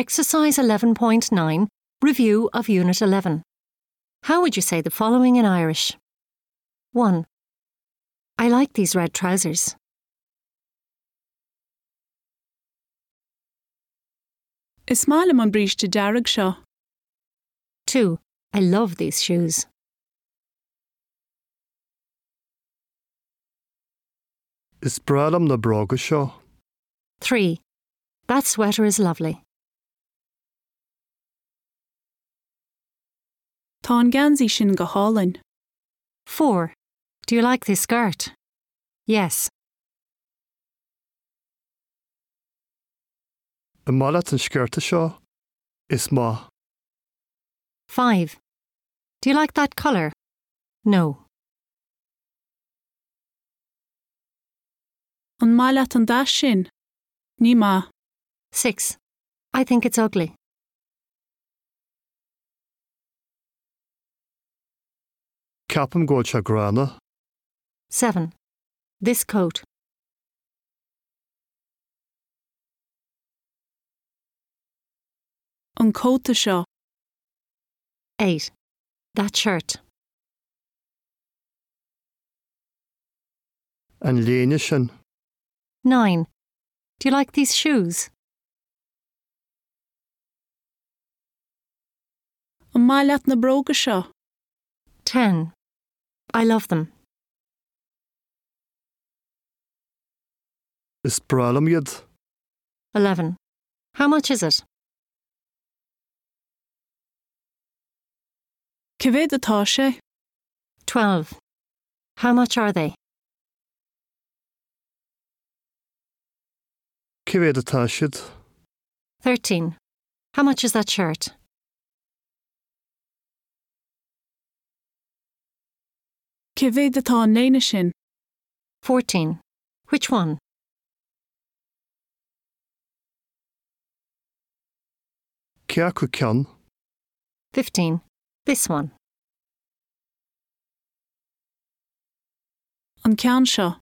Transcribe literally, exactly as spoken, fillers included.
Exercise eleven point nine, Review of Unit eleven. How would you say the following in Irish? one. I like these red trousers. Is mála an bríste dearg seo. two. I love these shoes. Is bralam na bróga seo. three. That sweater is lovely. Tá an gansaí sin go hálainn. four. Do you like this skirt? Yes. An málat an sciorta seo is má. five. Do you like that colour? No. An málat an dáis sin. Ní má. six. I think it's ugly. Ceapam go se grana. seven. This coat. An cóta seo. eight. That shirt. An léine sin. nine. Do you like these shoes? An málat na bróga seo. ten. I love them. Is bralam iad. eleven. How much is it? Cibé atá sé. twelve. How much are they? Cibé atá siad. thirteen. How much is that shirt? Cibé atá an léine sin. fourteen. Which one? Cea chu ceann. fifteen. This one. An ceann seo.